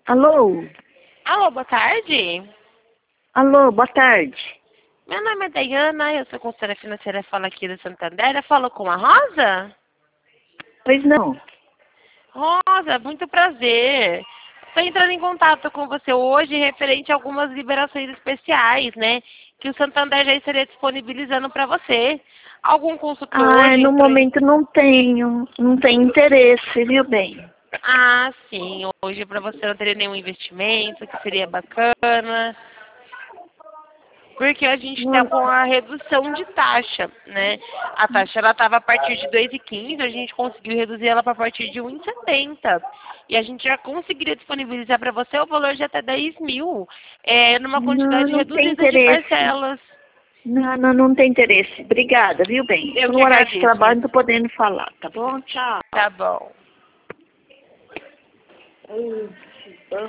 Alô? Alô, boa tarde. Alô, boa tarde. Meu nome é Dayana, eu sou consultora financeira, falo aqui do Santander. Eu falo com a Rosa? Pois não. Rosa, muito prazer. Estou entrando em contato com você hoje referente a algumas liberações especiais, né? Que o Santander já estaria disponibilizando para você. Algum consultor Ah, hoje no entrou em... momento não tenho. Não tenho interesse, viu bem? Ah, sim. Hoje para você não teria nenhum investimento, que seria bacana. Porque a gente está Não, com a redução de taxa, né? A taxa ela estava a partir de 2,15, a gente conseguiu reduzir ela para a partir de 1,70. E a gente já conseguiria disponibilizar para você o valor de até 10 mil, numa não, quantidade não tem reduzida de interesse. parcelas. Não tem interesse. Obrigada, viu bem? Eu Estou que no horário de agradeço. trabalho, não tô podendo falar, tá bom? Tchau. Tá bom.